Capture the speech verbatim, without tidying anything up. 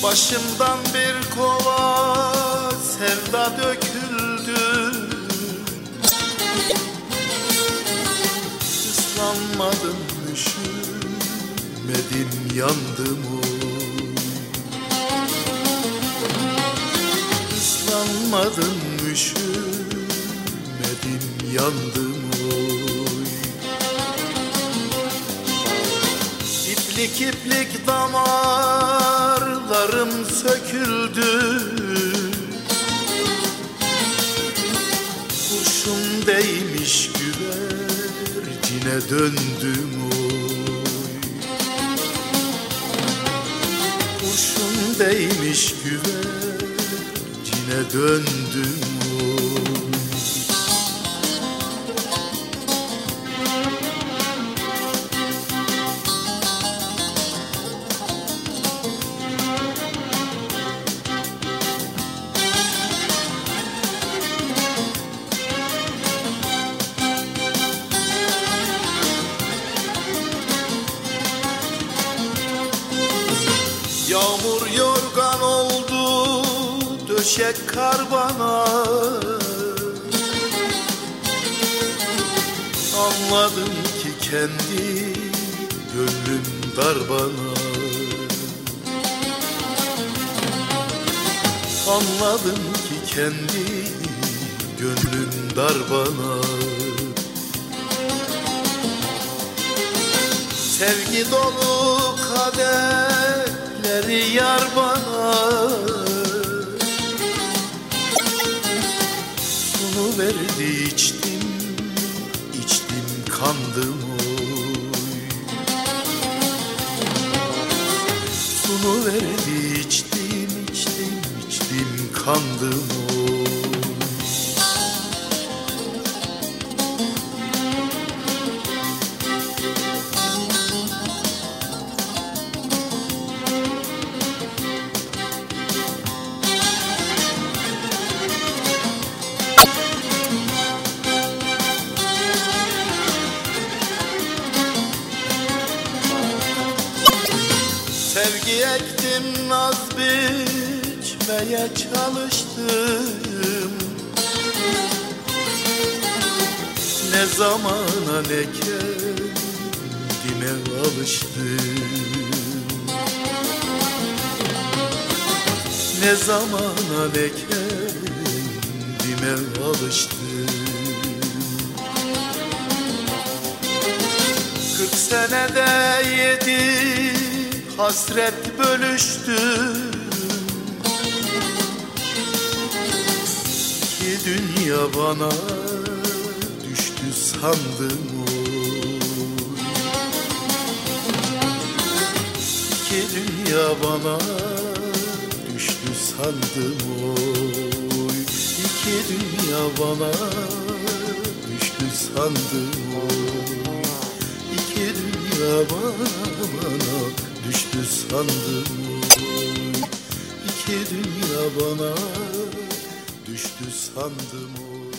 Başımdan bir kova sevda döküldü. Islanmadım, üşümedim, yandım oy. Islanmadım, üşümedim, yandım oy. İplik iplik damarlarım söküldü. Kurşun değmiş güvercine döndüm oy. Kurşun değmiş güvercine döndüm oy. Yağmur yorgan oldu, döşek kar bana. Anladım ki kendi gönlüm dar bana. Anladım ki kendi gönlüm dar bana. Sevgi dolu kaderleri yar bana. Sunu verdi, içtim, içtim, kandım oy. Sunu verdi, içtim, içtim, içtim, kandım oy. Sevgi ektim, naz biçmeye çalıştım. Ne zamana ne kendime alıştım. Ne zamana ne kendime alıştım. Kırk senede yedi hasret bölüştüm. İki dünya bana düştü sandım oy. İki dünya bana düştü sandım oy. İki dünya bana düştü sandım oy. İki dünya bana düştü sandım oy. İki dünya bana düştü sandım oy.